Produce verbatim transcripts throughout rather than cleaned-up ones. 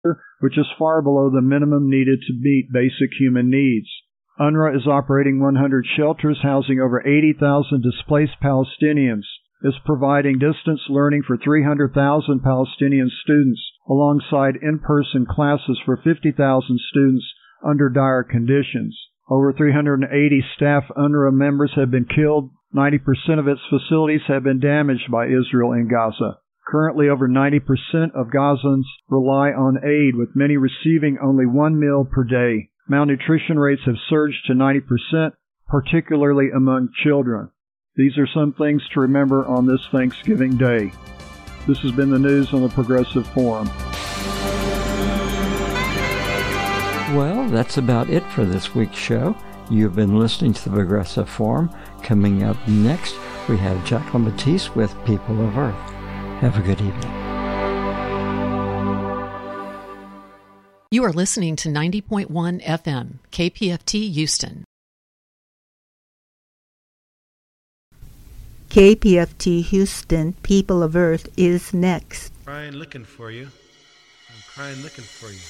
which is far below the minimum needed to meet basic human needs. UNRWA is operating one hundred shelters housing over eighty thousand displaced Palestinians, is providing distance learning for three hundred thousand Palestinian students, alongside in-person classes for fifty thousand students under dire conditions. Over three hundred eighty staff UNRWA members have been killed. ninety percent of its facilities have been damaged by Israel in Gaza. Currently, over ninety percent of Gazans rely on aid, with many receiving only one meal per day. Malnutrition rates have surged to ninety percent, particularly among children. These are some things to remember on this Thanksgiving Day. This has been the news on the Progressive Forum. Well, that's about it for this week's show. You've been listening to the Progressive Forum. Coming up next, we have Jacqueline Batiste with People of Earth. Have a good evening. You are listening to ninety point one F M, K P F T Houston. K P F T Houston, People of Earth is next. Crying looking for you. I'm crying looking for you.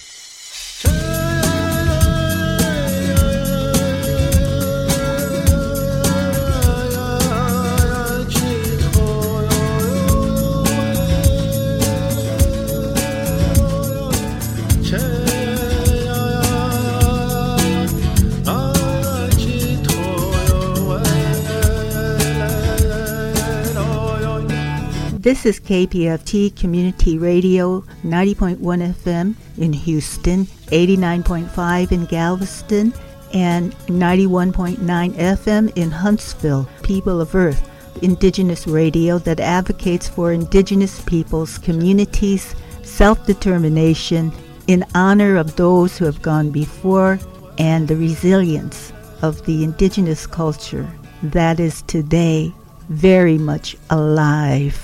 This is K P F T Community Radio, ninety point one F M in Houston, eighty-nine point five in Galveston, and ninety-one point nine F M in Huntsville. People of Earth, indigenous radio that advocates for indigenous peoples, communities, self-determination, in honor of those who have gone before, and the resilience of the indigenous culture that is today very much alive.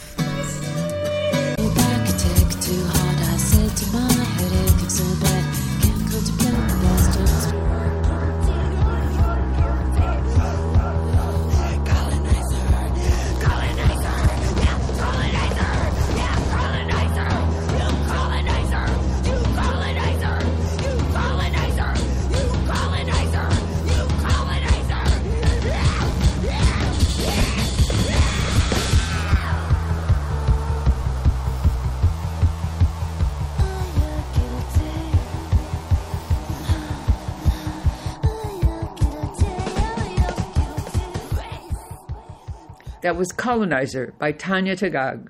That was Colonizer by Tanya Tagag.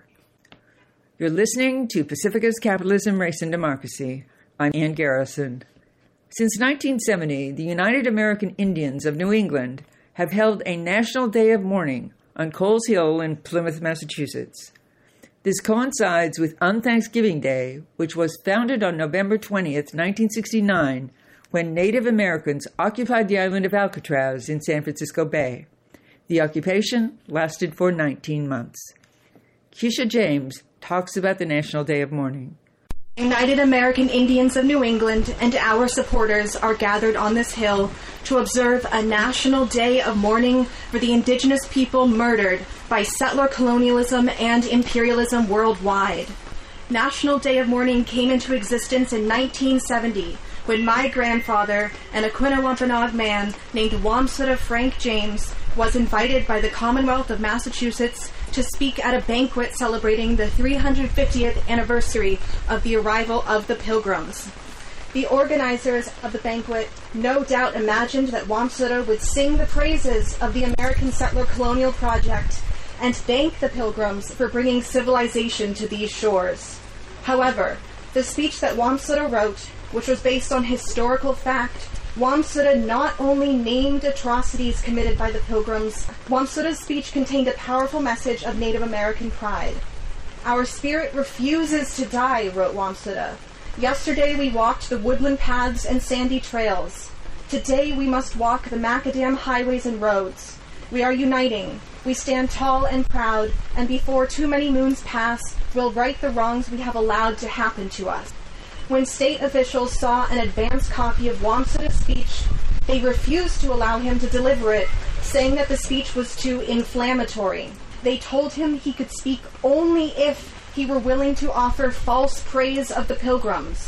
You're listening to Pacifica's Capitalism, Race, and Democracy. I'm Ann Garrison. Since nineteen seventy, the United American Indians of New England have held a National Day of Mourning on Coles Hill in Plymouth, Massachusetts. This coincides with Unthanksgiving Day, which was founded on November twentieth, nineteen sixty-nine, when Native Americans occupied the island of Alcatraz in San Francisco Bay. The occupation lasted for nineteen months. Keisha James talks about the National Day of Mourning. United American Indians of New England and our supporters are gathered on this hill to observe a National Day of Mourning for the indigenous people murdered by settler colonialism and imperialism worldwide. National Day of Mourning came into existence in nineteen seventy when my grandfather, an Aquinnah-Wampanoag man named Wamsutta Frank James, was invited by the Commonwealth of Massachusetts to speak at a banquet celebrating the three hundred fiftieth anniversary of the arrival of the Pilgrims. The organizers of the banquet no doubt imagined that Wamsutta would sing the praises of the American settler colonial project and thank the Pilgrims for bringing civilization to these shores. However, the speech that Wamsutta wrote, which was based on historical fact, Wamsutta not only named atrocities committed by the Pilgrims, Wamsutta's speech contained a powerful message of Native American pride. Our spirit refuses to die, wrote Wamsutta. Yesterday we walked the woodland paths and sandy trails. Today we must walk the macadam highways and roads. We are uniting. We stand tall and proud, and before too many moons pass, we'll right the wrongs we have allowed to happen to us. When state officials saw an advanced copy of Wamsutta's speech, they refused to allow him to deliver it, saying that the speech was too inflammatory. They told him he could speak only if he were willing to offer false praise of the Pilgrims.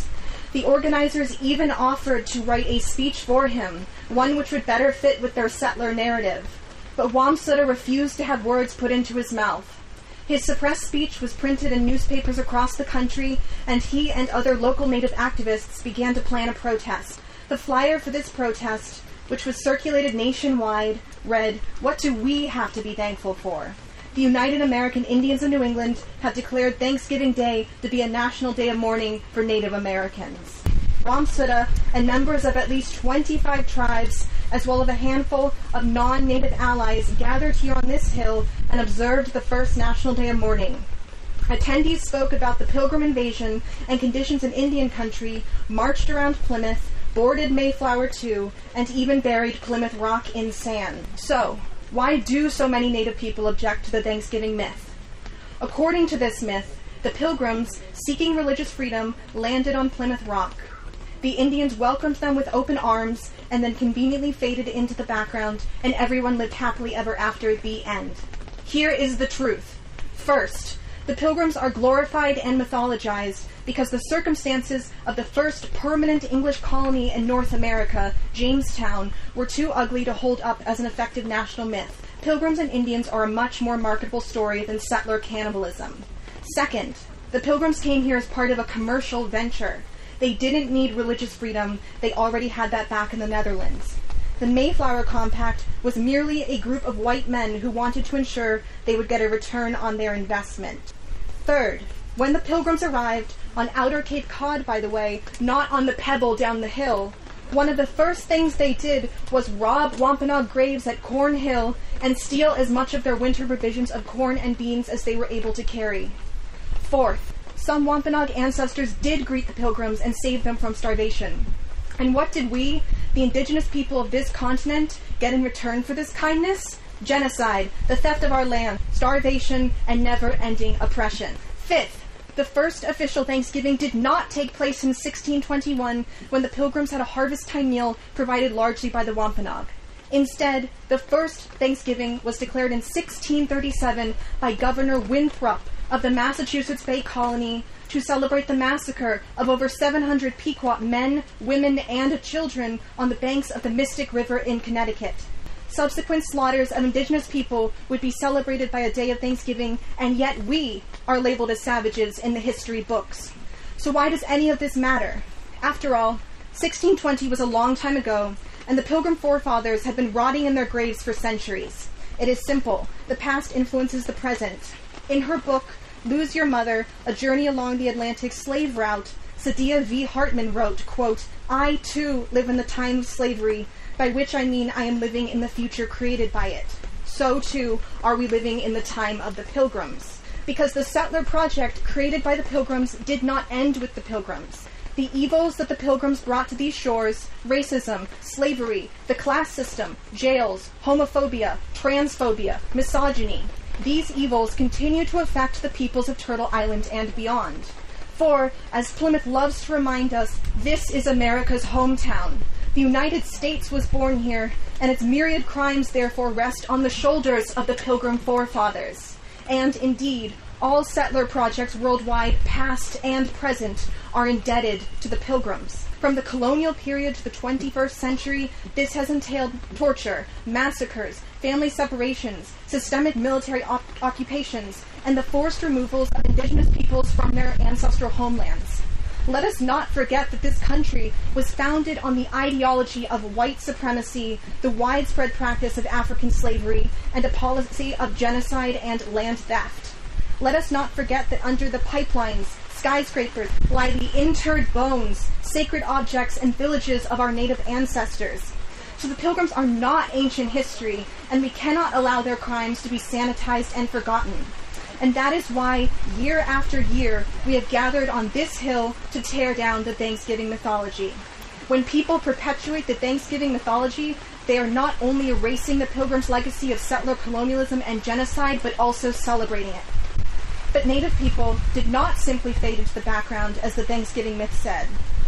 The organizers even offered to write a speech for him, one which would better fit with their settler narrative. But Wamsutter refused to have words put into his mouth. His suppressed speech was printed in newspapers across the country, and he and other local Native activists began to plan a protest. The flyer for this protest, which was circulated nationwide, read, "What do we have to be thankful for? The United American Indians of New England have declared Thanksgiving Day to be a national day of mourning for Native Americans." Wamsutter and members of at least twenty-five tribes, as well as a handful of non-Native allies, gathered here on this hill and observed the first National Day of Mourning. Attendees spoke about the Pilgrim invasion and conditions in Indian country, marched around Plymouth, boarded Mayflower two, and even buried Plymouth Rock in sand. So, why do so many Native people object to the Thanksgiving myth? According to this myth, the Pilgrims, seeking religious freedom, landed on Plymouth Rock. The Indians welcomed them with open arms and then conveniently faded into the background, and everyone lived happily ever after. The end. Here is the truth. First, the Pilgrims are glorified and mythologized because the circumstances of the first permanent English colony in North America, Jamestown, were too ugly to hold up as an effective national myth. Pilgrims and Indians are a much more marketable story than settler cannibalism. Second, the Pilgrims came here as part of a commercial venture. They didn't need religious freedom. They already had that back in the Netherlands. The Mayflower Compact was merely a group of white men who wanted to ensure they would get a return on their investment. Third, when the Pilgrims arrived, on outer Cape Cod, by the way, not on the pebble down the hill, one of the first things they did was rob Wampanoag graves at Corn Hill and steal as much of their winter provisions of corn and beans as they were able to carry. Fourth, some Wampanoag ancestors did greet the Pilgrims and save them from starvation. And what did we, the indigenous people of this continent, get in return for this kindness? Genocide, the theft of our land, starvation, and never-ending oppression. Fifth, the first official Thanksgiving did not take place in sixteen twenty-one, when the Pilgrims had a harvest time meal provided largely by the Wampanoag. Instead, the first Thanksgiving was declared in sixteen thirty-seven by Governor Winthrop of the Massachusetts Bay Colony to celebrate the massacre of over seven hundred Pequot men, women, and children on the banks of the Mystic River in Connecticut. Subsequent slaughters of indigenous people would be celebrated by a day of Thanksgiving, and yet we are labeled as savages in the history books. So why does any of this matter? After all, sixteen twenty was a long time ago, and the Pilgrim forefathers have been rotting in their graves for centuries. It is simple. The past influences the present. In her book, Lose Your Mother, A Journey Along the Atlantic Slave Route, Sadia V. Hartman wrote, quote, "I, too, live in the time of slavery, by which I mean I am living in the future created by it. So, too, are we living in the time of the Pilgrims. Because the settler project created by the Pilgrims did not end with the Pilgrims. The evils that the Pilgrims brought to these shores, racism, slavery, the class system, jails, homophobia, transphobia, misogyny, these evils continue to affect the peoples of Turtle Island and beyond. For, as Plymouth loves to remind us, this is America's hometown. The United States was born here, and its myriad crimes therefore rest on the shoulders of the Pilgrim forefathers. And indeed, all settler projects worldwide, past and present, are indebted to the Pilgrims. From the colonial period to the twenty-first century, this has entailed torture, massacres, family separations, systemic military op- occupations, and the forced removals of indigenous peoples from their ancestral homelands. Let us not forget that this country was founded on the ideology of white supremacy, the widespread practice of African slavery, and a policy of genocide and land theft. Let us not forget that under the pipelines, skyscrapers, lie the interred bones, sacred objects, and villages of our native ancestors. So the Pilgrims are not ancient history, and we cannot allow their crimes to be sanitized and forgotten. And that is why, year after year, we have gathered on this hill to tear down the Thanksgiving mythology. When people perpetuate the Thanksgiving mythology, they are not only erasing the Pilgrims' legacy of settler colonialism and genocide, but also celebrating it. But Native people did not simply fade into the background, as the Thanksgiving myth said.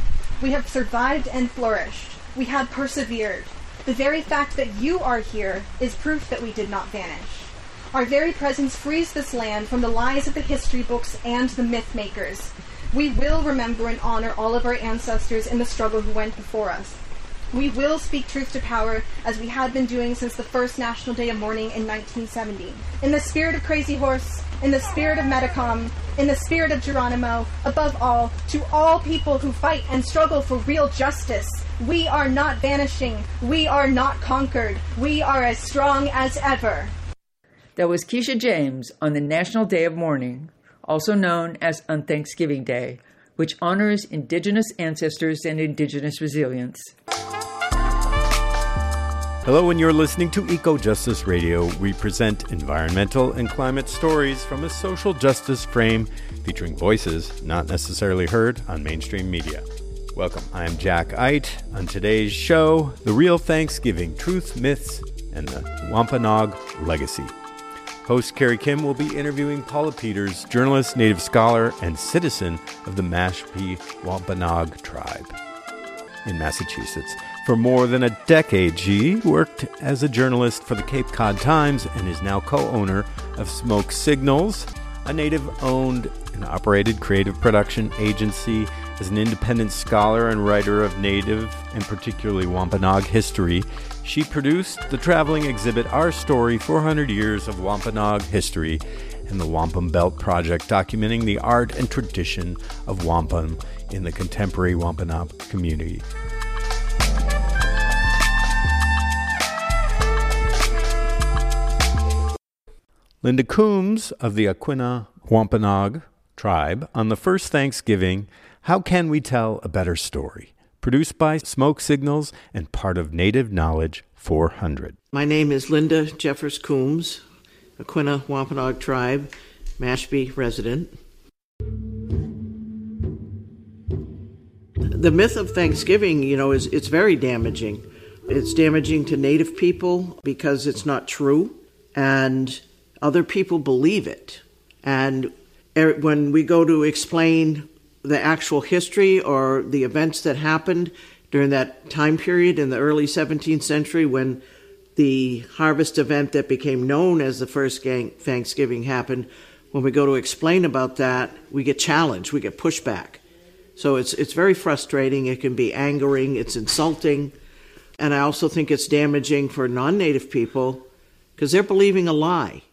We have survived and flourished. We have persevered. The very fact that you are here is proof that we did not vanish. Our very presence frees this land from the lies of the history books and the myth makers. We will remember and honor all of our ancestors in the struggle who went before us. We will speak truth to power as we had been doing since the first National Day of Mourning in nineteen seventy. In the spirit of Crazy Horse, in the spirit of Metacom, in the spirit of Geronimo, above all, to all people who fight and struggle for real justice, we are not vanishing. We are not conquered. We are as strong as ever. That was Keisha James on the National Day of Mourning, also known as on Thanksgiving Day, which honors Indigenous ancestors and Indigenous resilience. Hello, and you're listening to Eco Justice Radio. We present environmental and climate stories from a social justice frame, featuring voices not necessarily heard on mainstream media. Welcome, I'm Jack Ite. On today's show, the real Thanksgiving, truth, myths, and the Wampanoag legacy. Host Carrie Kim will be interviewing Paula Peters, journalist, native scholar, and citizen of the Mashpee Wampanoag tribe in Massachusetts. For more than a decade, she worked as a journalist for the Cape Cod Times and is now co-owner of Smoke Signals, a native-owned and operated creative production agency. As an independent scholar and writer of Native and particularly Wampanoag history, she produced the traveling exhibit Our Story, four hundred Years of Wampanoag History, and the Wampum Belt Project, documenting the art and tradition of wampum in the contemporary Wampanoag community. Linda Coombs of the Aquinnah Wampanoag tribe on the first Thanksgiving, How Can We Tell a Better Story? Produced by Smoke Signals and part of Native Knowledge four hundred. My name is Linda Jeffers Coombs, Aquinnah Wampanoag tribe, Mashpee resident. The myth of Thanksgiving, you know, is it's very damaging. It's damaging to Native people because it's not true, and other people believe it. And when we go to explain the actual history or the events that happened during that time period in the early seventeenth century when the harvest event that became known as the first Thanksgiving happened, when we go to explain about that, we get challenged, we get pushback. So it's it's very frustrating. It can be angering, it's insulting. And I also think it's damaging for non-Native people because they're believing a lie.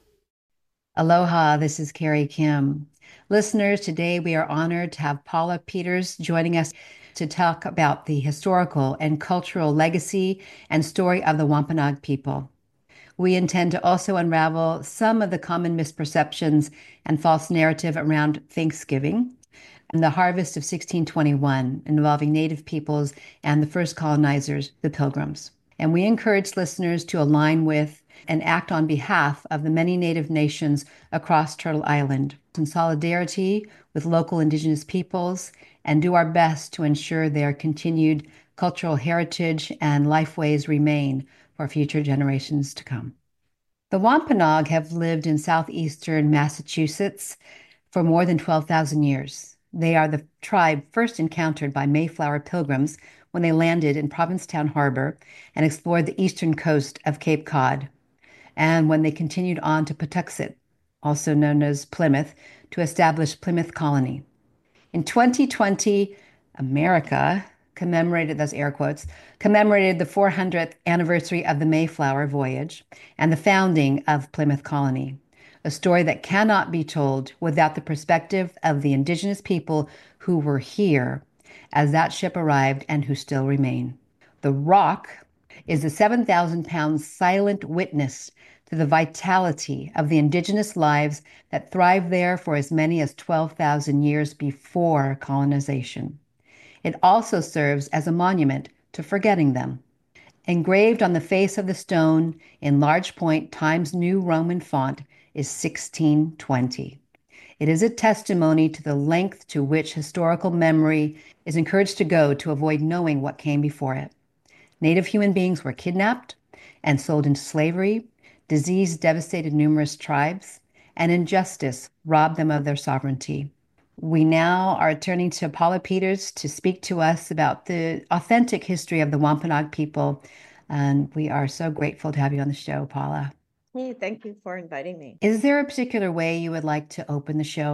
Aloha, this is Carrie Kim. Listeners, today we are honored to have Paula Peters joining us to talk about the historical and cultural legacy and story of the Wampanoag people. We intend to also unravel some of the common misperceptions and false narrative around Thanksgiving and the harvest of sixteen twenty-one involving Native peoples and the first colonizers, the Pilgrims. And we encourage listeners to align with and act on behalf of the many Native nations across Turtle Island in solidarity with local Indigenous peoples and do our best to ensure their continued cultural heritage and lifeways remain for future generations to come. The Wampanoag have lived in southeastern Massachusetts for more than twelve thousand years. They are the tribe first encountered by Mayflower Pilgrims when they landed in Provincetown Harbor and explored the eastern coast of Cape Cod, and when they continued on to Patuxet, also known as Plymouth, to establish Plymouth Colony. In twenty twenty, America commemorated, that's air quotes, commemorated the four hundredth anniversary of the Mayflower voyage and the founding of Plymouth Colony, a story that cannot be told without the perspective of the Indigenous people who were here as that ship arrived and who still remain. The Rock is a seven thousand pound silent witness to the vitality of the Indigenous lives that thrived there for as many as twelve thousand years before colonization. It also serves as a monument to forgetting them. Engraved on the face of the stone in large point Times New Roman font is sixteen twenty. It is a testimony to the length to which historical memory is encouraged to go to avoid knowing what came before it. Native human beings were kidnapped and sold into slavery. Disease devastated numerous tribes, and injustice robbed them of their sovereignty. We now are turning to Paula Peters to speak to us about the authentic history of the Wampanoag people, and we are so grateful to have you on the show, Paula. Hey, thank you for inviting me. Is there a particular way you would like to open the show?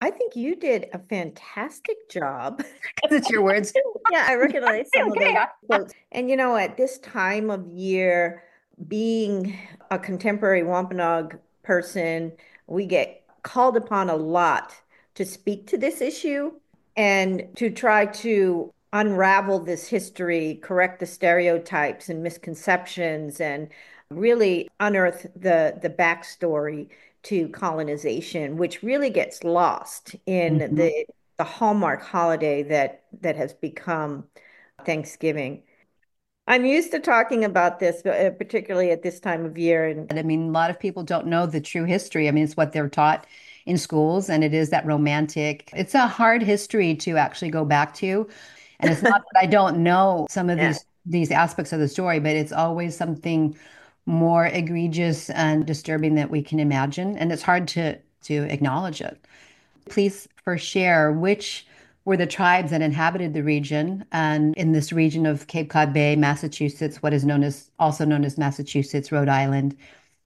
I think you did a fantastic job. It's your words. Yeah, I recognize some Okay. of those quotes. And you know, at this time of year, being a contemporary Wampanoag person, we get called upon a lot to speak to this issue and to try to unravel this history, correct the stereotypes and misconceptions, and really unearth the the backstory to colonization, which really gets lost in Mhm. the the hallmark holiday that that has become Thanksgiving. I'm used to talking about this, uh, particularly at this time of year. And I mean, a lot of people don't know the true history. I mean, it's what they're taught in schools, and it is that romantic. It's a hard history to actually go back to. And it's not that I don't know some of yeah. these these aspects of the story, but it's always something more egregious and disturbing that we can imagine. And it's hard to to acknowledge it. Please first share which were the tribes that inhabited the region, and in this region of Cape Cod Bay, Massachusetts, what is known as also known as Massachusetts, Rhode Island.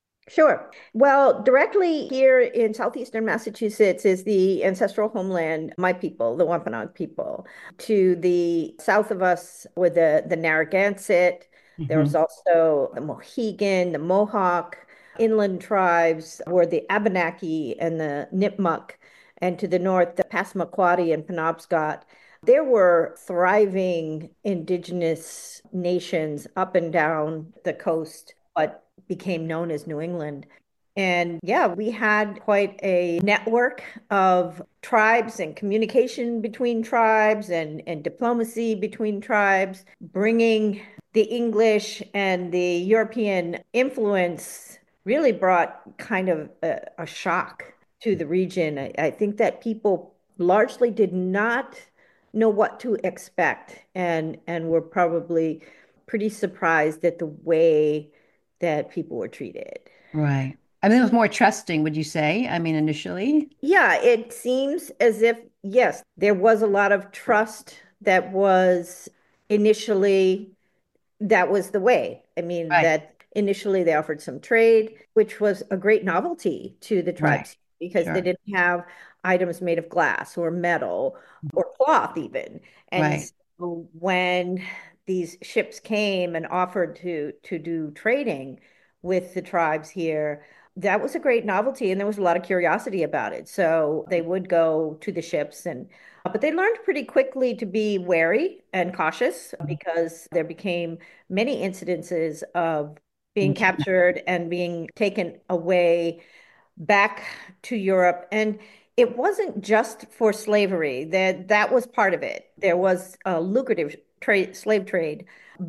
Sure. Well, directly here in southeastern Massachusetts is the ancestral homeland, my people, the Wampanoag people. To the south of us were the, the Narragansett. Mhm. There was also the Mohegan, the Mohawk. Inland tribes were the Abenaki and the Nipmuc. And to the north, the Passamaquoddy and Penobscot. There were thriving indigenous nations up and down the coast, but became known as New England. And yeah, we had quite a network of tribes and communication between tribes and, and diplomacy between tribes, bringing the English and the European influence really brought kind of a, a shock to the region. I, I think that people largely did not know what to expect, and and were probably pretty surprised at the way that people were treated. Right. I mean, it was more trusting, would you say? I mean, initially? Yeah, it seems as if, yes, there was a lot of trust that was initially, that was the way. I mean, Right. that initially they offered some trade, which was a great novelty to the Right. tribes because they Sure. didn't have items made of glass or metal or cloth even. And Right. so when these ships came and offered to to do trading with the tribes here, that was a great novelty, and there was a lot of curiosity about it. So they would go to the ships, and but they learned pretty quickly to be wary and cautious because there became many incidences of being Thank you. captured and being taken away back to Europe. And it wasn't just for slavery, that that was part of it. There was a lucrative trade, slave trade,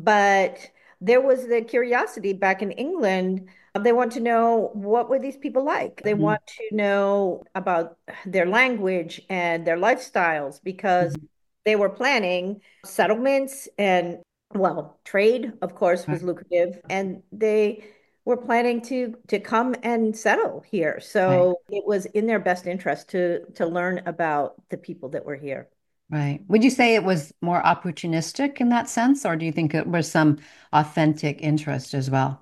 but there was the curiosity back in England. They want to know, what were these people like? They Mhm. want to know about their language and their lifestyles because Mhm. they were planning settlements, and well, trade, of course, was Right. lucrative, and they were planning to to come and settle here. Right. So it was in their best interest to to learn about the people that were here. Right. Would you say it was more opportunistic in that sense, or do you think it was some authentic interest as well?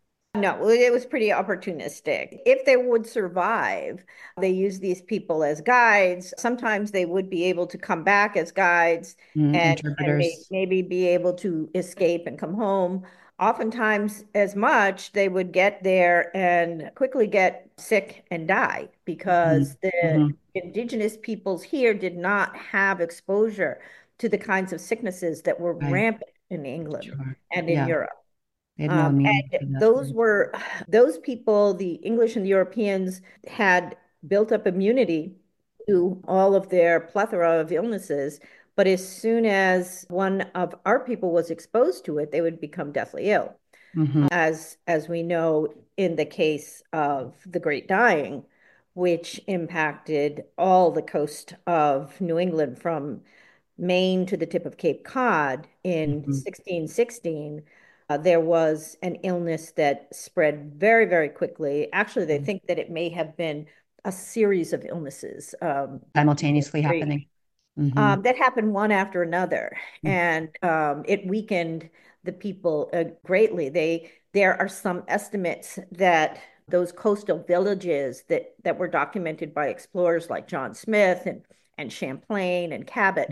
No, it was pretty opportunistic. If they would survive, they used these people as guides. Sometimes they would be able to come back as guides Mm, and, and may, interpreters. maybe be able to escape and come home. Oftentimes, as much, they would get there and quickly get sick and die because the Mhm. indigenous peoples here did not have exposure to the kinds of sicknesses that were Right. rampant in England Sure. and in Yeah. Europe. They had no Um, immunity and to that. those were those people, the English and the Europeans, had built up immunity to all of their plethora of illnesses. But as soon as one of our people was exposed to it, they would become deathly ill. Mhm. As as we know in the case of the Great Dying, which impacted all the coast of New England from Maine to the tip of Cape Cod in Mhm. sixteen sixteen. Uh, there was an illness that spread very, very quickly. Actually, they think that it may have been a series of illnesses um, Simultaneously very- happening. Mhm. um, that happened one after another, Mm. and um, it weakened the people uh, greatly. They there are some estimates that those coastal villages that, that were documented by explorers like John Smith and, and Champlain and Cabot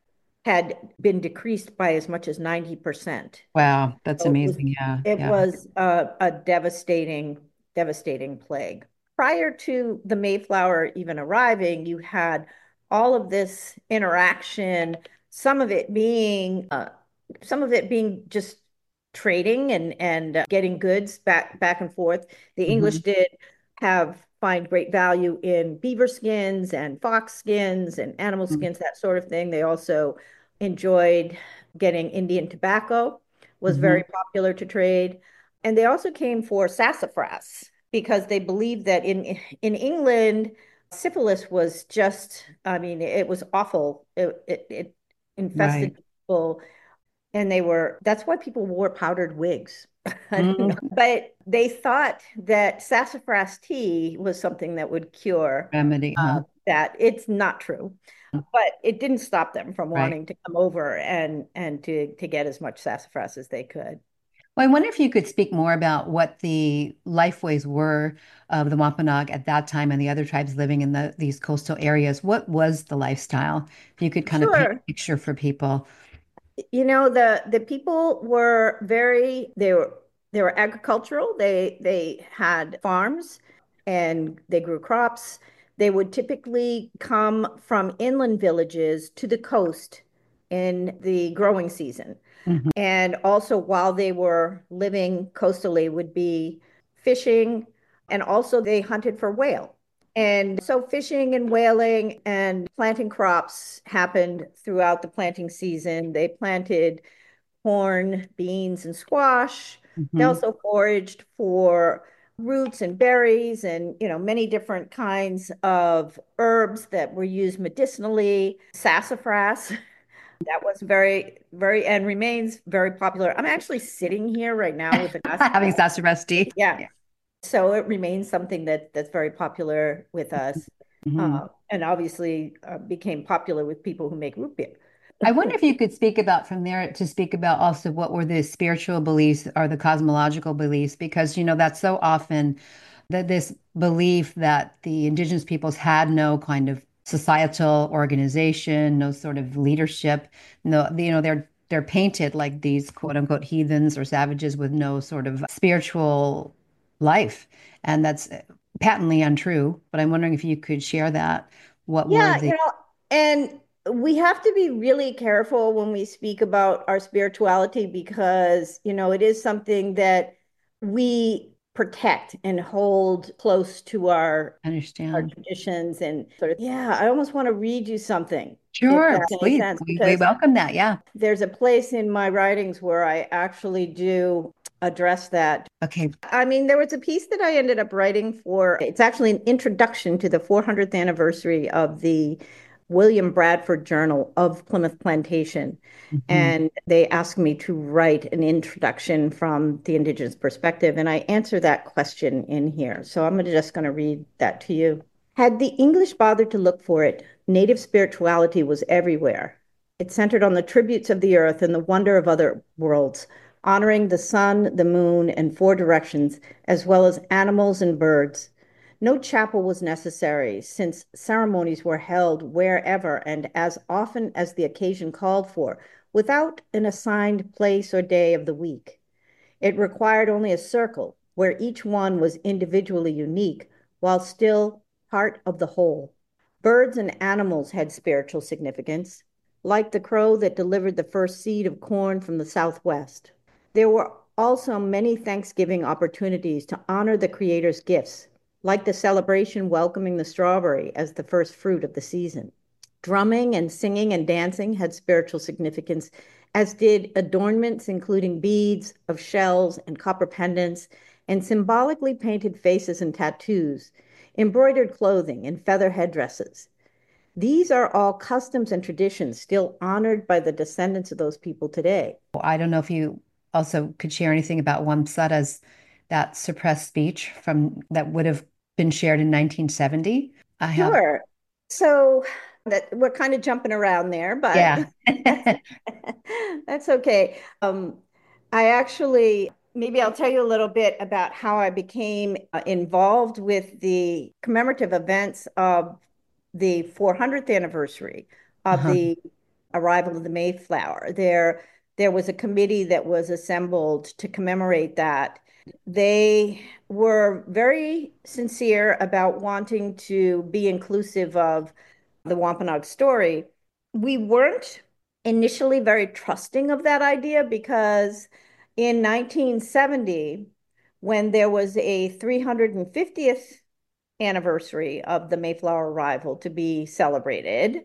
had been decreased by as much as ninety percent. Wow, that's So it was, amazing. Yeah. it yeah. was a, a devastating, devastating plague. Prior to the Mayflower even arriving, you had all of this interaction, some of it being, uh, some of it being just trading and and uh, getting goods back back and forth. The English Mm-hmm. did have find great value in beaver skins and fox skins and animal skins, that sort of thing. They also enjoyed getting Indian tobacco, was Mm-hmm. very popular to trade. And they also came for sassafras because they believed that in in England, syphilis was just, I mean, it was awful. It, it, it infested Right. people, and they were, that's why people wore powdered wigs. I don't know. Mm-hmm. But they thought that sassafras tea was something that would cure Remedy, huh? uh, that. It's not true. But it didn't stop them from Right. wanting to come over and and to to get as much sassafras as they could. Well, I wonder if you could speak more about what the lifeways were of the Wampanoag at that time and the other tribes living in the, these coastal areas. What was the lifestyle? If you could kind of paint a Sure. picture for people. You know, the the people were very, they were they were agricultural. They they had farms and they grew crops. They would typically come from inland villages to the coast in the growing season. Mhm. And also while they were living coastally would be fishing, and also they hunted for whale. And so fishing and whaling and planting crops happened throughout the planting season. They planted corn, beans, and squash. They Mhm. also foraged for roots and berries and, you know, many different kinds of herbs that were used medicinally. Sassafras, that was very, very, and remains very popular. I'm actually sitting here right now with a glass. Having sassafras tea. Yeah. So it remains something that that's very popular with us, Mhm. uh, and obviously uh, became popular with people who make root beer. I wonder if you could speak about from there to speak about also what were the spiritual beliefs or the cosmological beliefs, because, you know, that's so often that this belief that the indigenous peoples had no kind of societal organization, no sort of leadership, no, you know, they're they're painted like these quote unquote heathens or savages with no sort of spiritual life. And that's patently untrue. But I'm wondering if you could share that. What were Yeah, you the know, and we have to be really careful when we speak about our spirituality because, you know, it is something that we protect and hold close to our I our understand? traditions and sort of, yeah, I almost want to read you something, if Sure, that makes please. sense, We, we because welcome that. Yeah. there's a place in my writings where I actually do address that. Okay. I mean, there was a piece that I ended up writing for, it's actually an introduction to the four hundredth anniversary of the William Bradford Journal of Plymouth Plantation. Mhm. And they asked me to write an introduction from the Indigenous perspective. And I answer that question in here. So I'm just going to read that to you. Had the English bothered to look for it, native spirituality was everywhere. It centered on the tributes of the earth and the wonder of other worlds, honoring the sun, the moon, and four directions, as well as animals and birds. No chapel was necessary, since ceremonies were held wherever and as often as the occasion called for, without an assigned place or day of the week. It required only a circle, where each one was individually unique, while still part of the whole. Birds and animals had spiritual significance, like the crow that delivered the first seed of corn from the southwest. There were also many Thanksgiving opportunities to honor the Creator's gifts, like the celebration welcoming the strawberry as the first fruit of the season. Drumming and singing and dancing had spiritual significance, as did adornments including beads of shells and copper pendants, and symbolically painted faces and tattoos, embroidered clothing and feather headdresses. These are all customs and traditions still honored by the descendants of those people today. I don't know if you also could share anything about Wamsuta's that suppressed speech from that would have been shared in nineteen seventy. I have, Sure. So that we're kind of jumping around there, but yeah. that's, that's okay. Um, I actually maybe I'll tell you a little bit about how I became uh, involved with the commemorative events of the four hundredth anniversary of uh-huh. the arrival of the Mayflower. There, there was a committee that was assembled to commemorate that. They were very sincere about wanting to be inclusive of the Wampanoag story. We weren't initially very trusting of that idea because in nineteen seventy, when there was a three hundred fiftieth anniversary of the Mayflower arrival to be celebrated,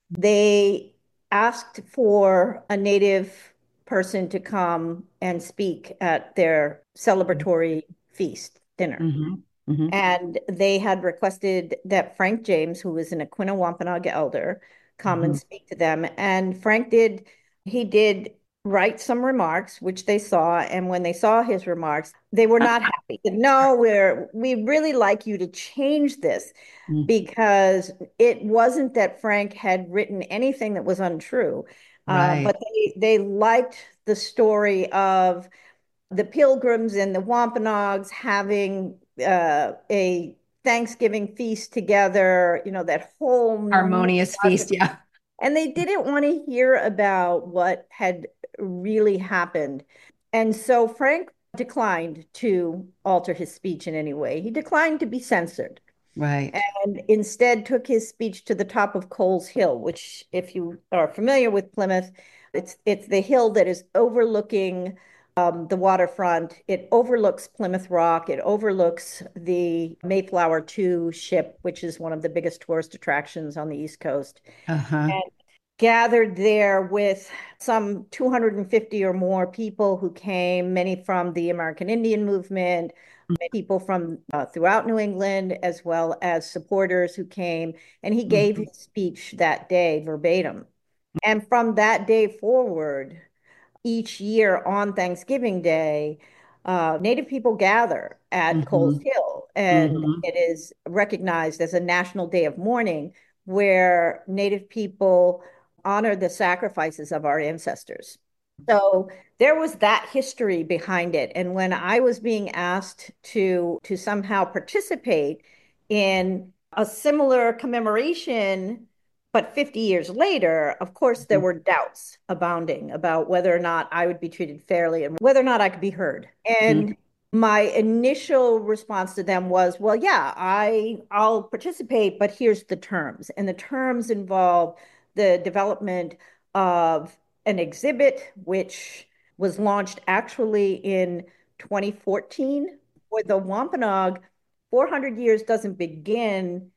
they asked for a Native person to come and speak at their celebratory feast dinner. Mm-hmm. Mm-hmm. And they had requested that Frank James, who was an Aquinnah Wampanoag elder, come mm-hmm. and speak to them. And Frank did, he did write some remarks, which they saw. And when they saw his remarks, they were not happy. They said, no, we're, we really like you to change this mm-hmm. because it wasn't that Frank had written anything that was untrue. Right. Uh, but they, they liked the story of the Pilgrims and the Wampanoags having uh, a Thanksgiving feast together, you know, that whole harmonious feast, yeah. And they didn't want to hear about what had really happened. And so Frank declined to alter his speech in any way. He declined to be censored. Right. And instead took his speech to the top of Coles Hill, which, if you are familiar with Plymouth, it's it's the hill that is overlooking um, the waterfront. It overlooks Plymouth Rock. It overlooks the Mayflower two ship, which is one of the biggest tourist attractions on the East Coast. Uh-huh. And gathered there with some two hundred fifty or more people who came, many from the American Indian movement, people from uh, throughout New England, as well as supporters who came. And he gave mm-hmm. his speech that day verbatim. And from that day forward, each year on Thanksgiving Day, uh, Native people gather at mm-hmm. Coles Hill, and mm-hmm. it is recognized as a national day of mourning where Native people honor the sacrifices of our ancestors. So there was that history behind it. And when I was being asked to, to somehow participate in a similar commemoration, but fifty years later, of course, there were doubts abounding about whether or not I would be treated fairly and whether or not I could be heard. And mm-hmm. my initial response to them was, well, yeah, I, I'll participate, but here's the terms. And the terms involve the development of an exhibit, which was launched actually in twenty fourteen. For the Wampanoag, four hundred years doesn't begin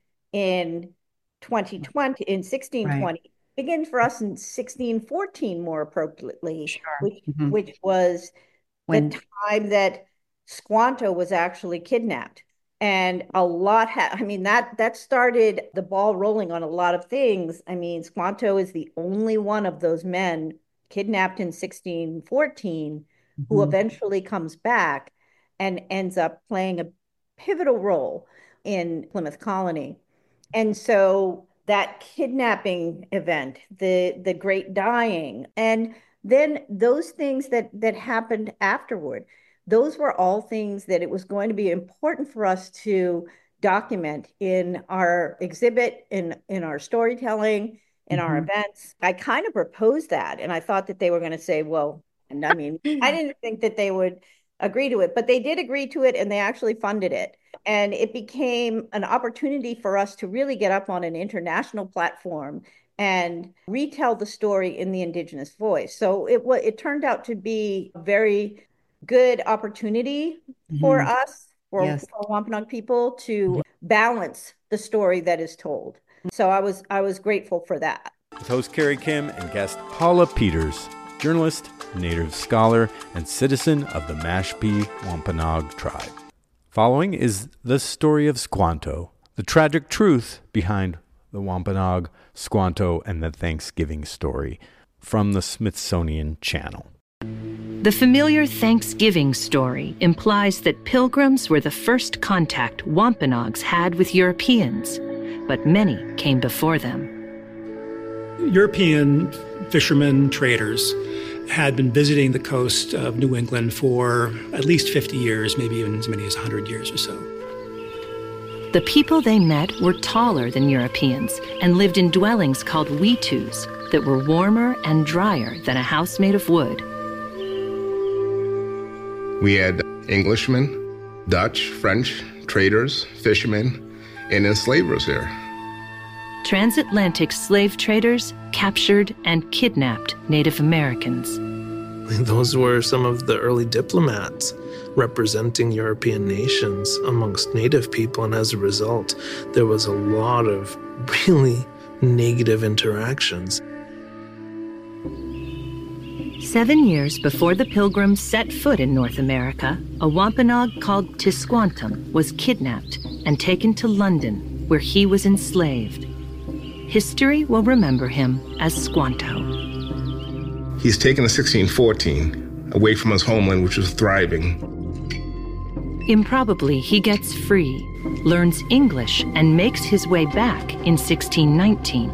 in twenty twenty, in sixteen twenty. Right. It begins for us in sixteen fourteen, more appropriately, sure. which, mm-hmm. which was when the time that Squanto was actually kidnapped. And a lot, ha- I mean, that that started the ball rolling on a lot of things. I mean, Squanto is the only one of those men kidnapped in sixteen fourteen mm-hmm. who eventually comes back and ends up playing a pivotal role in Plymouth Colony. And so that kidnapping event, the the great dying, and then those things that that happened afterward, those were all things that it was going to be important for us to document in our exhibit, in, in our storytelling, in mm-hmm. our events. I kind of proposed that, and I thought that they were going to say, well, and I mean, I didn't think that they would agree to it, but they did agree to it, and they actually funded it. And it became an opportunity for us to really get up on an international platform and retell the story in the Indigenous voice. So it was, it turned out to be a very good opportunity mm-hmm. for us, for, yes. for Wampanoag people, to balance the story that is told. So I was I was grateful for that. With host Carrie Kim and guest Paula Peters, journalist, Native scholar, and citizen of the Mashpee Wampanoag tribe. Following is the story of Squanto, the tragic truth behind the Wampanoag, Squanto, and the Thanksgiving story, from the Smithsonian Channel. The familiar Thanksgiving story implies that Pilgrims were the first contact Wampanoags had with Europeans, but many came before them. European fishermen, traders, had been visiting the coast of New England for at least fifty years, maybe even as many as one hundred years or so. The people they met were taller than Europeans and lived in dwellings called witus that were warmer and drier than a house made of wood. We had Englishmen, Dutch, French, traders, fishermen, and enslavers here. Transatlantic slave traders captured and kidnapped Native Americans. Those were some of the early diplomats representing European nations amongst Native people, and as a result, there was a lot of really negative interactions. Seven years before the Pilgrims set foot in North America, a Wampanoag called Tisquantum was kidnapped and taken to London, where he was enslaved. History will remember him as Squanto. He's taken in sixteen fourteen, away from his homeland, which was thriving. Improbably, he gets free, learns English, and makes his way back in sixteen nineteen.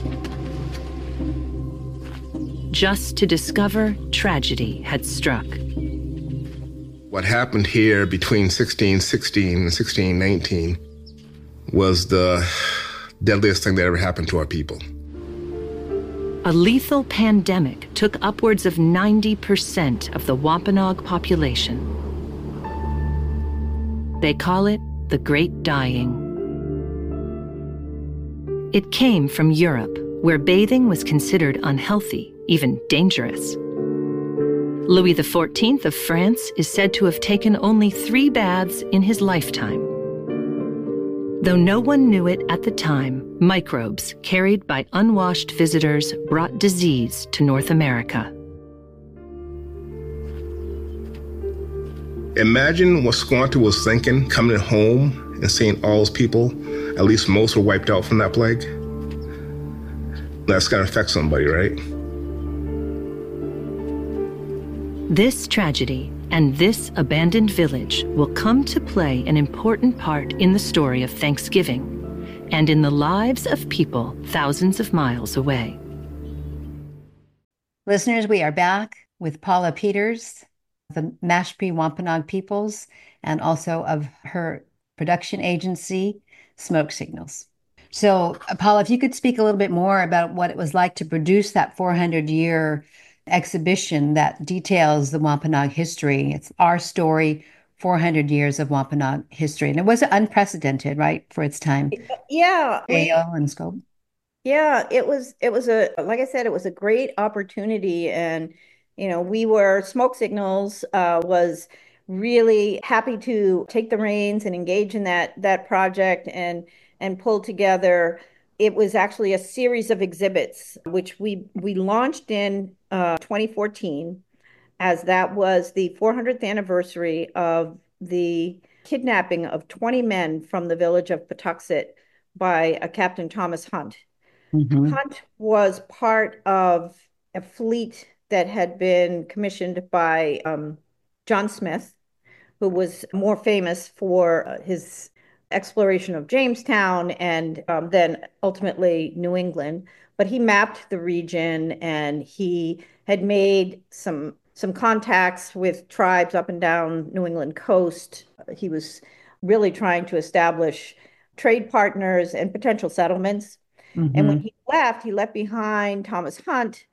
Just to discover tragedy had struck. What happened here between sixteen sixteen and sixteen nineteen was the deadliest thing that ever happened to our people. A lethal pandemic took upwards of ninety percent of the Wampanoag population. They call it the Great Dying. It came from Europe, where bathing was considered unhealthy, even dangerous. Louis the fourteenth of France is said to have taken only three baths in his lifetime. Though no one knew it at the time, microbes carried by unwashed visitors brought disease to North America. Imagine what Squanto was thinking coming home and seeing all his people, at least most were wiped out from that plague. That's going to affect somebody, right? This tragedy and this abandoned village will come to play an important part in the story of Thanksgiving and in the lives of people thousands of miles away. Listeners, we are back with Paula Peters, the Mashpee Wampanoag Peoples, and also of her production agency, Smoke Signals. So, Paula, if you could speak a little bit more about what it was like to produce that four hundred year exhibition that details the Wampanoag history. It's our story, four hundred years of Wampanoag history. And it was unprecedented, right, for its time? Yeah. Scale and scope. Yeah, it was, it was a, like I said, it was a great opportunity. And, you know, we were, Smoke Signals uh, was really happy to take the reins and engage in that, that project and, and pull together. It was actually a series of exhibits, which we, we launched in uh, twenty fourteen, as that was the four hundredth anniversary of the kidnapping of twenty men from the village of Patuxet by a Captain Thomas Hunt. Mm-hmm. Hunt was part of a fleet that had been commissioned by um, John Smith, who was more famous for his exploration of Jamestown and um, then ultimately New England. But he mapped the region and he had made some some contacts with tribes up and down New England coast. He was really trying to establish trade partners and potential settlements. Mm-hmm. And when he left, he left behind Thomas Hunt,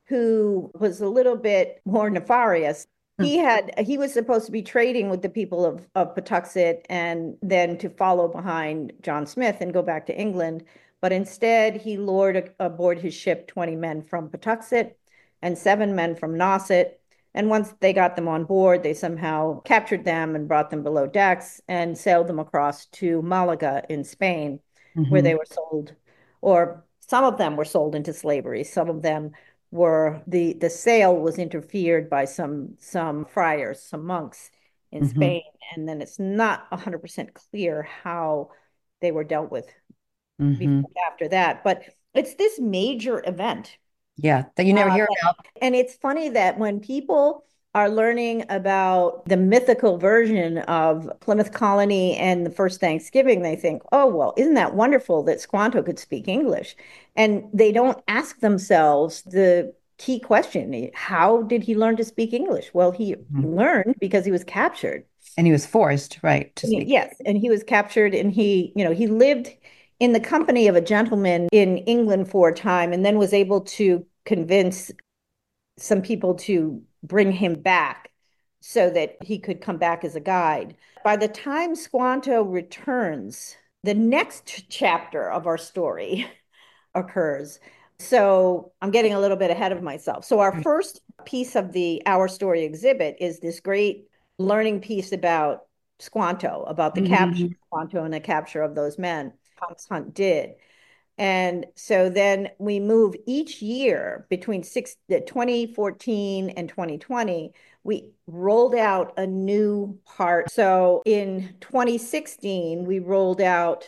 who was a little bit more nefarious. He had he was supposed to be trading with the people of, of Patuxet and then to follow behind John Smith and go back to England. But instead, he lured a, aboard his ship twenty men from Patuxet and seven men from Nauset. And once they got them on board, they somehow captured them and brought them below decks and sailed them across to Malaga in Spain, mm-hmm. where they were sold, or some of them were sold into slavery. Some of them were, the, the sale was interfered by some, some friars, some monks in mm-hmm. Spain. And then it's not one hundred percent clear how they were dealt with mm-hmm. before, after that. But it's this major event. Yeah, that you never uh, hear about. And it's funny that when people are learning about the mythical version of Plymouth Colony and the first Thanksgiving, they think, oh, well, isn't that wonderful that Squanto could speak English? And they don't ask themselves the key question. How did he learn to speak English? Well, he mm-hmm. learned because he was captured. And he was forced, right, to speak. Yes, and he was captured, and he, you know, he lived in the company of a gentleman in England for a time, and then was able to convince some people to bring him back so that he could come back as a guide. By the time Squanto returns, the next chapter of our story occurs. So I'm getting a little bit ahead of myself. So our first piece of the Our Story exhibit is this great learning piece about Squanto, about the mm-hmm. capture of Squanto and the capture of those men Thomas Hunt did. And so then we move each year between six, twenty fourteen and twenty twenty, we rolled out a new part. So in twenty sixteen, we rolled out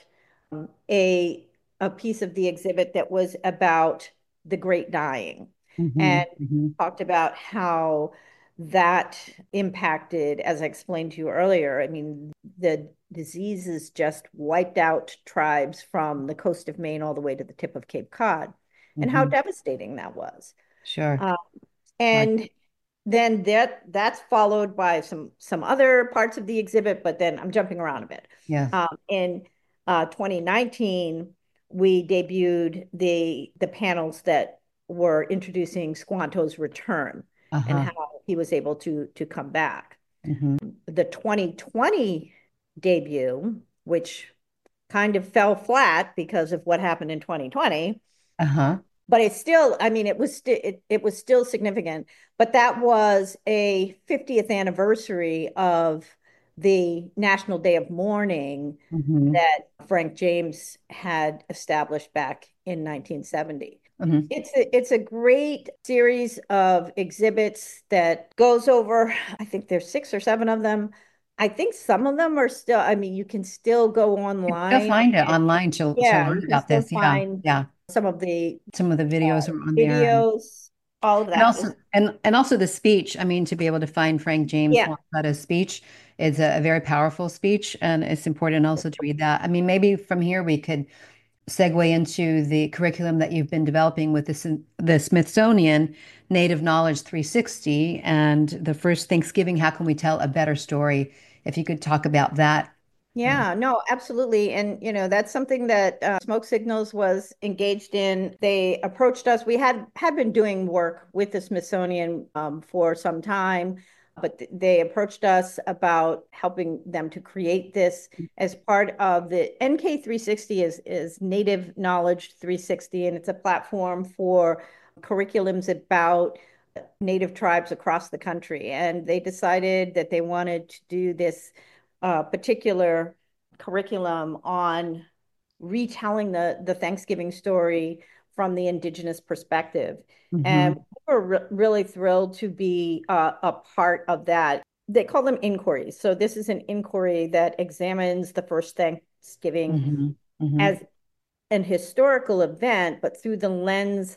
a, a piece of the exhibit that was about the Great Dying mm-hmm, and mm-hmm. talked about how that impacted, as I explained to you earlier. I mean, the diseases just wiped out tribes from the coast of Maine all the way to the tip of Cape Cod, mm-hmm. and how devastating that was. Sure. Um, and right. then that that's followed by some some other parts of the exhibit, but then I'm jumping around a bit. Yeah. Um, in uh, twenty nineteen, we debuted the the panels that were introducing Squanto's return uh-huh. and how he was able to to come back. Mm-hmm. The twenty twenty debut, which kind of fell flat because of what happened in twenty twenty. Uh-huh. But it's still, I mean, it was still it, it was still significant. But that was a fiftieth anniversary of the National Day of Mourning mm-hmm. that Frank James had established back in nineteen seventy. Mm-hmm. It's a, it's a great series of exhibits that goes over, I think there's six or seven of them. I think some of them are still, I mean, you can still go online. You'll find it online to, yeah, to learn about this. Yeah, yeah. Some of the some of the videos uh, are on videos, there. Videos, all of that. And also, and, and also the speech. I mean, to be able to find Frank James yeah. Wamsuta's speech is a, a very powerful speech, and it's important also to read that. I mean, maybe from here we could segue into the curriculum that you've been developing with the, the Smithsonian Native Knowledge three sixty and the first Thanksgiving, How Can We Tell a Better Story? If you could talk about that. Yeah, no, absolutely. And, you know, that's something that uh, Smoke Signals was engaged in. They approached us. We had, had been doing work with the Smithsonian um, for some time, but th- they approached us about helping them to create this as part of the N K three sixty is, is Native Knowledge three sixty, and it's a platform for curriculums about Native tribes across the country. And they decided that they wanted to do this uh, particular curriculum on retelling the, the Thanksgiving story from the Indigenous perspective. Mm-hmm. And we were re- really thrilled to be uh, a part of that. They call them inquiries. So this is an inquiry that examines the first Thanksgiving mm-hmm. Mm-hmm. as an historical event, but through the lens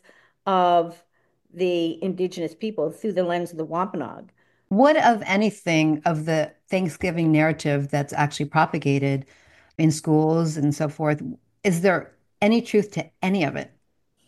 of the Indigenous people, through the lens of the Wampanoag. What of anything of the Thanksgiving narrative that's actually propagated in schools and so forth? Is there any truth to any of it?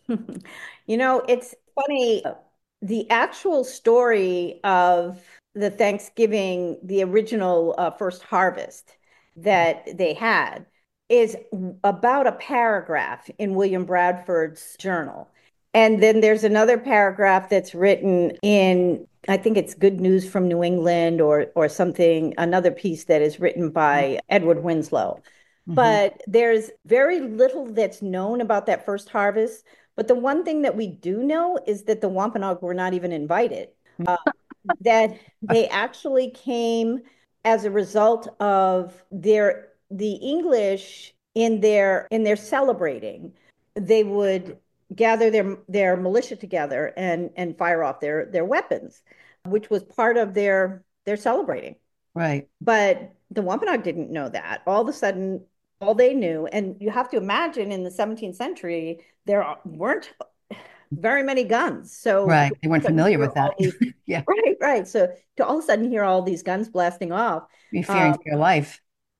You know, it's funny. The actual story of the Thanksgiving, the original uh, first harvest that they had, is about a paragraph in William Bradford's journal. And then there's another paragraph that's written in, I think it's Good News from New England or or something, another piece that is written by Edward Winslow. Mm-hmm. But there's very little that's known about that first harvest. But the one thing that we do know is that the Wampanoag were not even invited, uh, that they actually came as a result of their the English in their in their celebrating. They would gather their their militia together and and fire off their their weapons, which was part of their their celebrating. Right. But the Wampanoag didn't know that. All of a sudden, all they knew, and you have to imagine in the seventeenth century, there weren't very many guns. So right, they weren't familiar with that. These, yeah. Right, right. So to all of a sudden hear all these guns blasting off, be fearing um, for your life.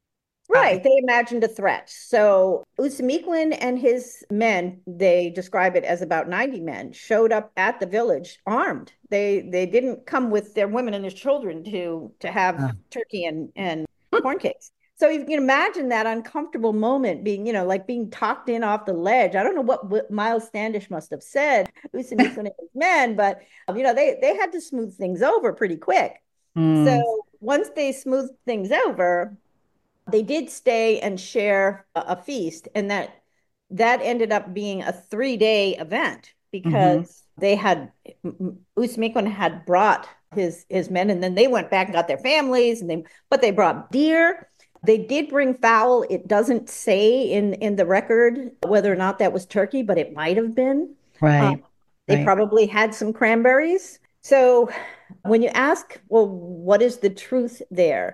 Right. They imagined a threat. So Usamiquan and his men, they describe it as about ninety men, showed up at the village armed. They they didn't come with their women and their children to to have Oh. turkey and, and corn cakes. So you can imagine that uncomfortable moment being, you know, like being talked in off the ledge. I don't know what, what Miles Standish must have said, Usamiquan and his men, but, you know, they, they had to smooth things over pretty quick. Mm. So once they smoothed things over, they did stay and share a, a feast, and that that ended up being a three-day event because mm-hmm. they had Usamiquan had brought his his men, and then they went back and got their families, and they but they brought deer. They did bring fowl. It doesn't say in in the record whether or not that was turkey, but it might have been. Right. Um, they right. probably had some cranberries. So when you ask, well, what is the truth there?